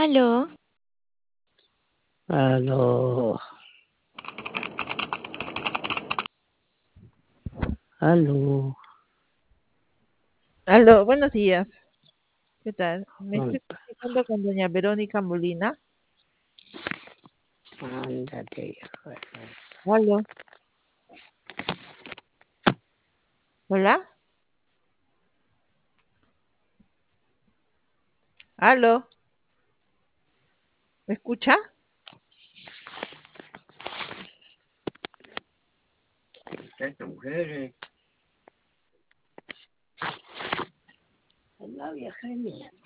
Aló, Aló, aló. Aló, buenos días. ¿Qué tal? Me estoy comunicando con doña Verónica Molina. Ándate, hijo de- Aló. Hola. Aló. ¿Me escucha? Esta mujer es la vieja de mierda.